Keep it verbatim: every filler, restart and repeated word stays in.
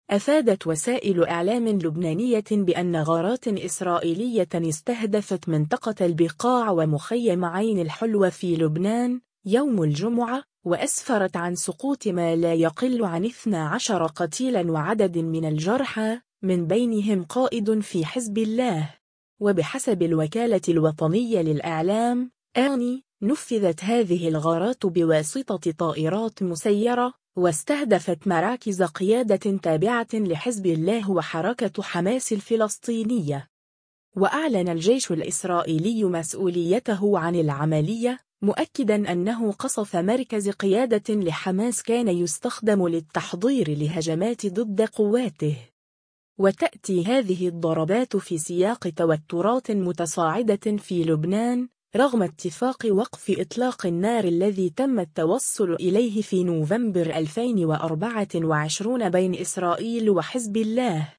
أفادت وسائل إعلام لبنانية بأن غارات إسرائيلية استهدفت منطقة البقاع ومخيم عين الحلوة في لبنان يوم الجمعة، وأسفرت عن سقوط ما لا يقل عن اثني عشر قتيلا وعدد من الجرحى، من بينهم قائد في حزب الله. وبحسب الوكالة الوطنية للإعلام آني، نفذت هذه الغارات بواسطة طائرات مسيرة، واستهدفت مراكز قيادة تابعة لحزب الله وحركة حماس الفلسطينية. وأعلن الجيش الإسرائيلي مسؤوليته عن العملية، مؤكداً أنه قصف مركز قيادة لحماس كان يستخدم للتحضير لهجمات ضد قواته. وتأتي هذه الضربات في سياق توترات متصاعدة في لبنان، رغم اتفاق وقف إطلاق النار الذي تم التوصل إليه في نوفمبر ألفين وأربعة وعشرين بين إسرائيل وحزب الله.